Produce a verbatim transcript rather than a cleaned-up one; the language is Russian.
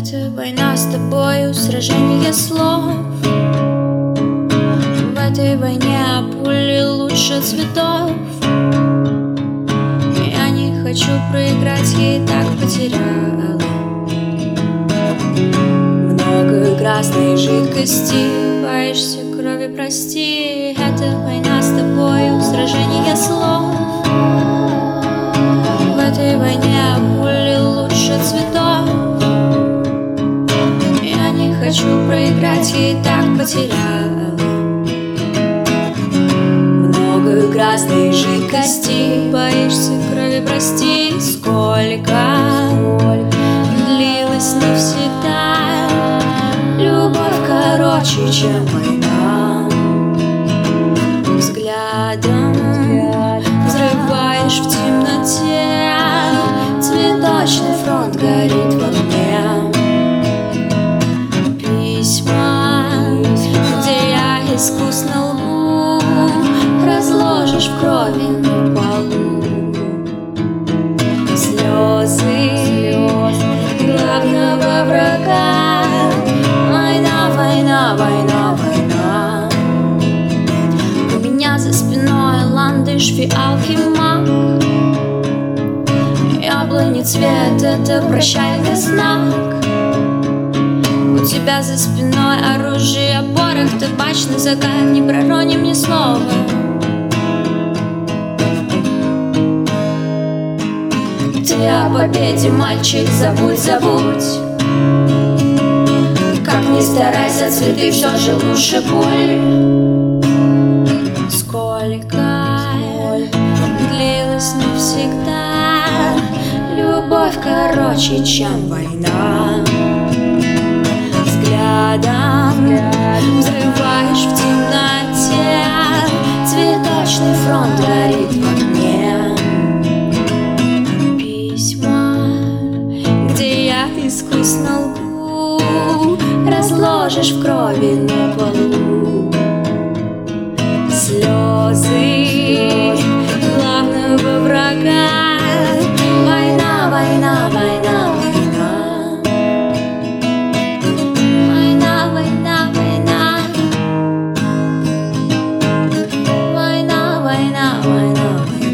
Это война с тобою, сражение слов. В этой войне пули лучше цветов. Я не хочу проиграть, я и так потеряла много красной жидкости. Боишься крови, прости. Это война с тобою, сражение слов. В этой войне пули лучше цветов. Я не хочу проиграть, я и так потеряла много красной жидкости. Боишься крови, прости. Сколько длилась навсегда любовь короче, чем война. Взглядом взрываешь в темноте. Цветочный фронт горит в огне. Письма, где я искусно лгу, разложишь в крови на полу. Слезы главного врага. Война, война, война, война. У меня за спиной ландыш, фиалки, мак. Яблони цвет — это прощальный знак. У тебя за спиной оружие, порох, табачный закат. Не пророним ни слова. Ты о победе, мальчик, забудь, забудь. Как ни старайся, цветы все же лучше пуль. Сколько длилась навсегда любовь короче, чем война. Взглядом взрываешь в темноте. Цветочный фронт горит в огне. Письма, где я искусно лгу, разложишь в крови на полу. Слезы главного врага. Война, война, война, война. Война, война, война. Война, война, война, война.